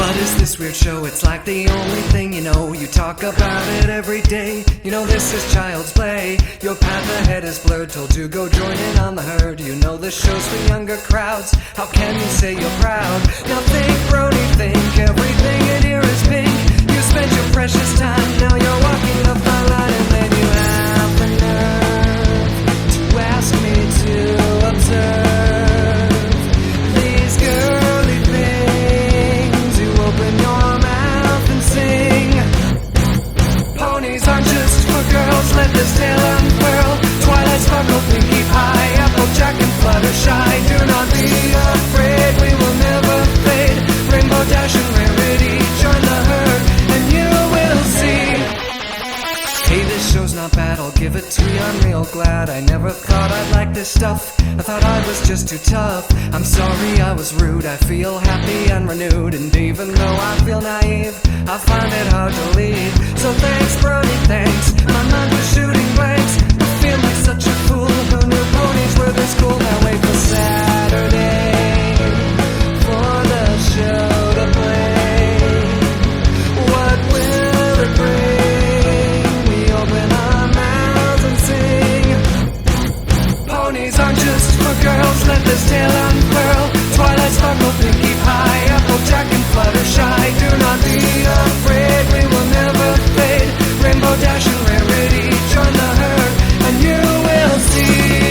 What is this weird show? It's like the only thing you know. You talk about it every day. You know this is child's play. Your path ahead is blurred, told to go join in on the herd. You know this show's for younger crowds. How can you say you're proud? Now think, Brody, think everything in here is pink. You spent your precious time, now you're walking the fine line, and then you have the nerve to ask me to observe these girly things. You open your mouth and sing. Ponies aren't just for girls, let this tale unfurl. Twilight sparkle, pinky pie, applejack and fluttershy. Do not be afraid, we will never fade. Rainbow dash and rarity, join the herd and you will see. Hey, this show's not bad, I'll give it to you, I'm real glad. I never thought I'd like this stuff, I thought I was just too tough. I'm sorry I was rude, I feel happy and renewed. And even though I feel naive, I find it hard to leave. So thanks, Brody, thanks, my mind was shooting blanks. I feel like such a fool, who knew ponies were this cool. Now wait for Saturday, for the show to play. What will it bring? We open our mouths and sing. Ponies aren't just for girls, let this tale unfurl. Twilight sparkle, pinky pie, applejack and fluttershy. Do not be afraid, we will never fade. Rainbow dash and rarity, join the herd and you will see.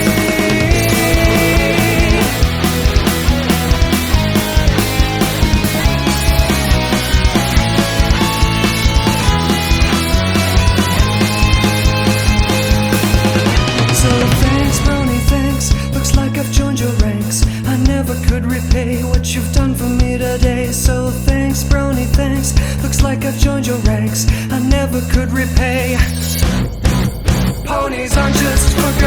So thanks, Brony, thanks. Looks like I've joined your ranks. I never could repay what you've done for me today. So thanks, Brony, thanks. Looks like I've joined your ranks. I never could repay. Ponies aren't just for